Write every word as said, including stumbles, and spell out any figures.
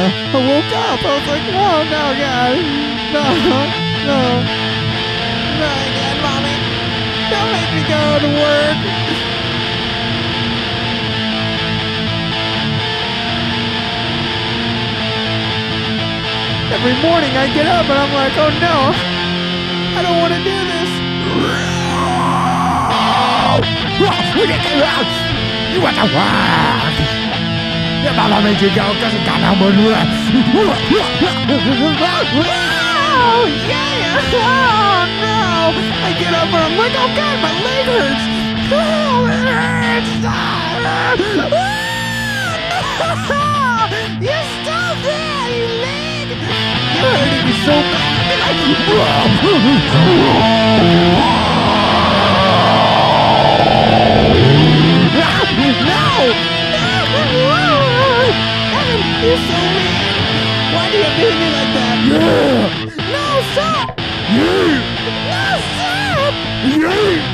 I woke up. I was like, whoa, no, God. No, no. No, again, Mommy. Don't make me go to work. Every morning I get up and I'm like, oh no, I don't want to do this. You want to work? Your mama made you go because you got no more work. Oh, yeah. Oh, no. I get up and I'm like, oh, God, my leg hurts. Oh, it hurts. Ah, no. You stop that, you leg. You're hurting me so bad. No! Evan, you're so mean! Why do you have to hit me like that? Yeah! No, stop! Yeah! No, stop! Yeah!